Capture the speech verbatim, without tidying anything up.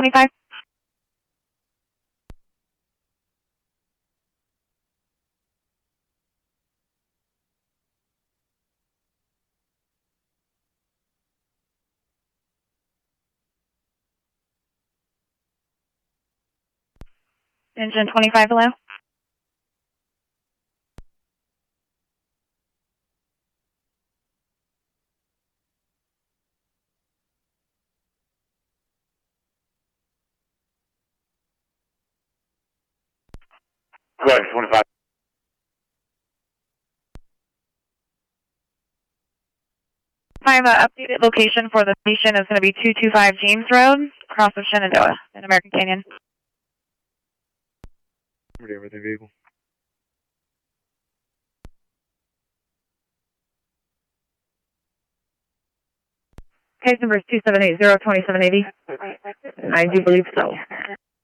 twenty-five. Engine twenty-five below. Go ahead, twenty-five. Five, uh, updated location for the station is going to be two two five James Road, across of Shenandoah in American Canyon. Ready, everything vehicle. Case number is two seven eight zero two seven eight zero. I do believe so.